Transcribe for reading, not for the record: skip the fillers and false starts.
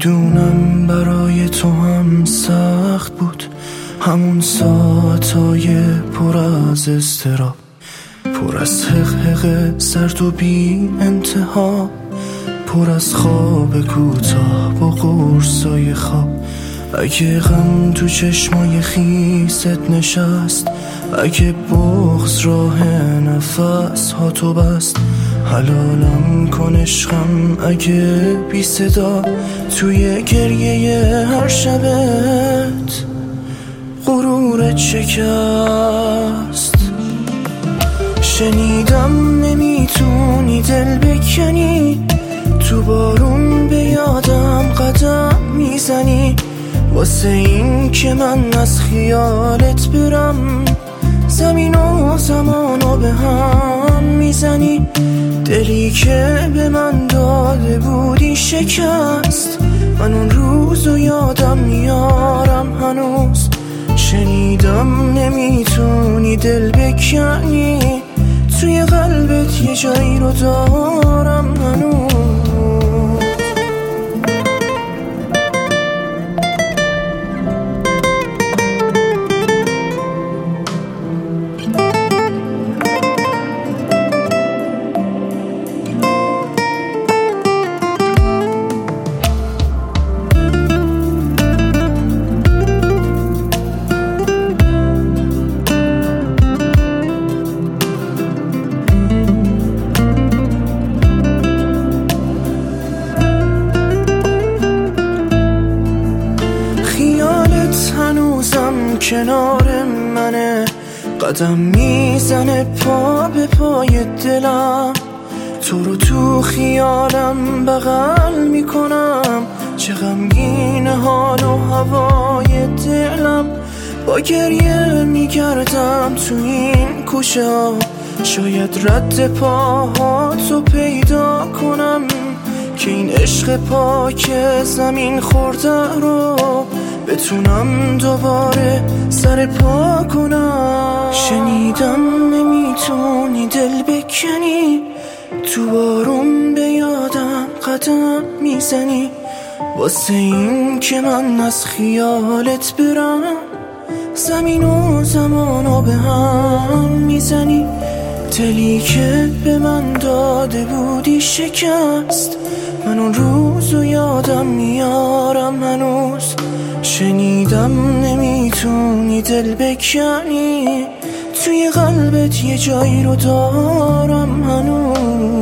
میدونم برای تو هم سخت بود همون ساعتای پر از اضطراب، پر از حقحق سرد و بی انتها، پر از خواب کوتاه با قرصای خواب. اگه غم تو چشمای خیست نشست، اگه بغض راه نفس ها تو بست، حلالم کن عشقم اگه بی صدا توی گریه هر شبت غرورت شکست. شنیدم نمیتونی دل بکنی، تو بارون به یادم قدم میزنی، واسه این که من از خیالت برم زمین و زمانو به هم میزنی. دلی که به من داده بودی شکست، من اون روزو یادم میارم هنوز. شنیدم نمیتونی دل بکنی، توی قلبت یه جایی رو دارم هنوز. هنوزم کنار منه، قدم میزنه پا به پای دلم، تو رو تو خیالم بغل میکنم، چه غمگین حال و هوای دلم. با گریه میگردم تو این کوچه ها، شاید رد پاهاتو پیدا کنم، که این عشق پاک زمین خورده رو بتونم دوباره سر پا کنم. شنیدم نمیتونی دل بکنی، تو بارون به یادم قدم میزنی، واسه این که من از خیالت برم زمین و زمانو به هم میزنی. دلی که به من داده بودی شکست، من اون روزو یادم میارم هنوز. شنیدم نمیتونی دل بکنی، توی قلبت یه جایی رو دارم هنوز.